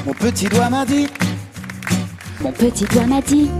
Mon petit doigt m'a dit. Mon petit doigt m'a dit.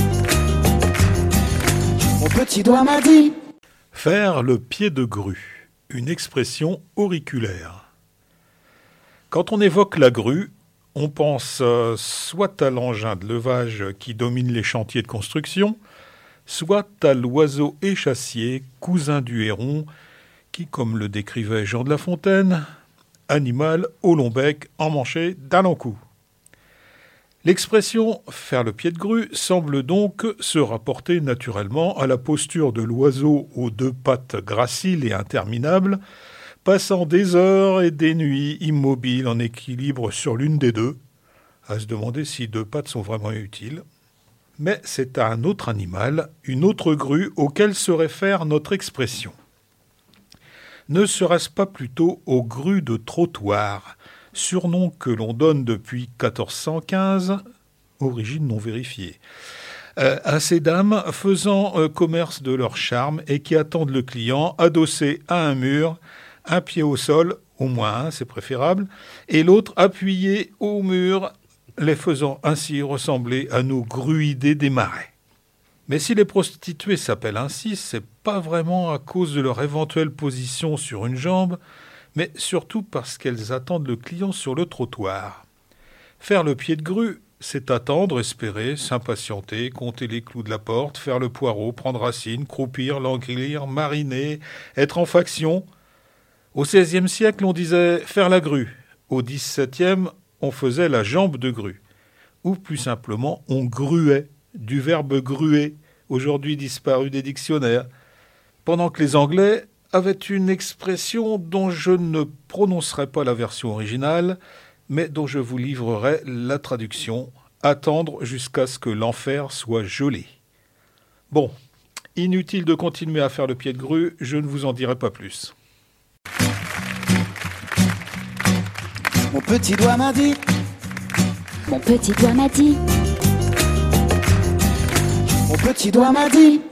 Mon petit doigt m'a dit. Faire le pied de grue, une expression auriculaire. Quand on évoque la grue, on pense soit à l'engin de levage qui domine les chantiers de construction, soit à l'oiseau échassier, cousin du héron, qui, comme le décrivait Jean de La Fontaine, animal au long bec, emmanché d'un long cou. L'expression « faire le pied de grue » semble donc se rapporter naturellement à la posture de l'oiseau aux deux pattes graciles et interminables, passant des heures et des nuits immobiles en équilibre sur l'une des deux, à se demander si deux pattes sont vraiment utiles. Mais c'est à un autre animal, une autre grue, auquel se réfère notre expression. Ne serait-ce pas plutôt aux grues de trottoir, surnom que l'on donne depuis 1415, origine non vérifiée, à ces dames faisant commerce de leur charme et qui attendent le client adossé à un mur, un pied au sol, au moins un, c'est préférable, et l'autre appuyé au mur, les faisant ainsi ressembler à nos gruidés des marais. Mais si les prostituées s'appellent ainsi, c'est pas vraiment à cause de leur éventuelle position sur une jambe, mais surtout parce qu'elles attendent le client sur le trottoir. Faire le pied de grue, c'est attendre, espérer, s'impatienter, compter les clous de la porte, faire le poireau, prendre racine, croupir, languir, mariner, être en faction. Au XVIe siècle, on disait « faire la grue ». Au XVIIe, on faisait la jambe de grue. Ou plus simplement, on gruait, du verbe gruer, aujourd'hui disparu des dictionnaires. Pendant que les Anglais avaient une expression dont je ne prononcerai pas la version originale, mais dont je vous livrerai la traduction, attendre jusqu'à ce que l'enfer soit gelé. Bon, inutile de continuer à faire le pied de grue, je ne vous en dirai pas plus. Mon petit doigt m'a dit. Mon petit doigt m'a dit. Mon petit doigt m'a dit.